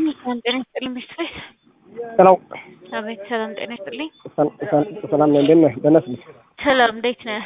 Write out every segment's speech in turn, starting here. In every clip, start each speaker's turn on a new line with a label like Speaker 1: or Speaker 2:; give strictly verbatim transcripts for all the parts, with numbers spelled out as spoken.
Speaker 1: ሰላም ጤና ይስጥልኝ ቤተሰብ።
Speaker 2: ሰላም
Speaker 1: አቤት ሰላም ጤና ይስጥልኝ።
Speaker 2: ሰላም ነኝ። እንዴት ነህ? ደህና ነህ?
Speaker 1: ሰላም እንዴት ነህ?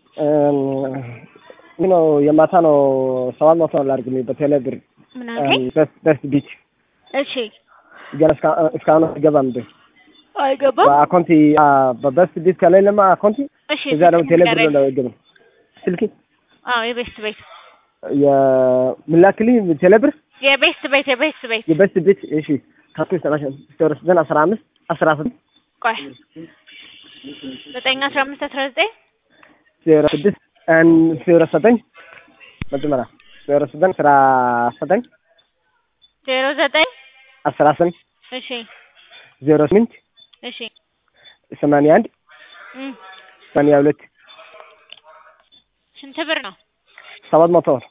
Speaker 2: ምን ነው የማታ ነው ሰባት መቶ ላድርግልኝ በቴሌ ብር
Speaker 1: ምን አልከኝ?
Speaker 2: በስ ቢት
Speaker 1: እሺ
Speaker 2: ገና እስካሁን አይገባም እንዴ?
Speaker 1: አይገባም።
Speaker 2: በአካውንቲ በበስ ቢት ከሌለማ አካውንቲ
Speaker 1: እሺ
Speaker 2: እዛ ደግሞ ቴሌ ብር ነው አይገባም። ስልኪ
Speaker 1: አዎ የቤስት ቤት
Speaker 2: የምላክልኝ ቴሌ ብር
Speaker 1: የቤስት ቤት የቤስት ቤት
Speaker 2: የቤስት ቤት እሺ ካፕቴን ሰላሳ ስቶርስ ዘን አስራ አምስት አስራ ስድስት
Speaker 1: ቆይ ዘጠኝ አስራ አምስት አስራ ዘጠኝ
Speaker 2: ዜሮ ስድስት አን ዜሮ ዘጠኝ መጀመሪያ ዜሮ ዘጠኝ አስራ ዘጠኝ
Speaker 1: ዜሮ ዘጠኝ
Speaker 2: አስራ ስምንት
Speaker 1: እሺ
Speaker 2: ዜሮ ስምንት
Speaker 1: እሺ
Speaker 2: ሰማንያ አንድ ሰማንያ ሁለት
Speaker 1: ስንት ብር ነው?
Speaker 2: ሰባት መቶ ብር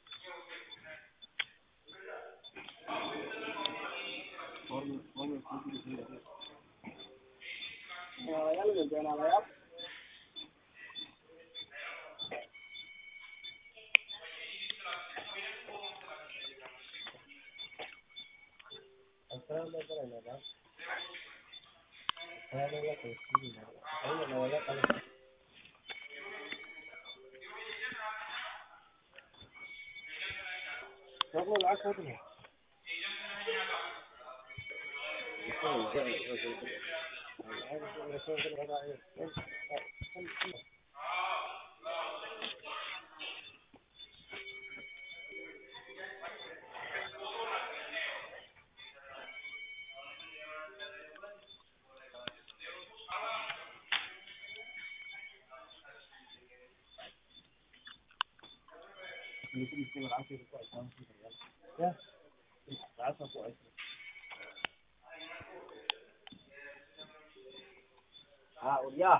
Speaker 2: Ah, ya.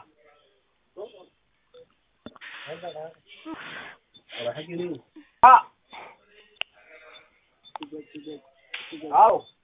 Speaker 2: Ah.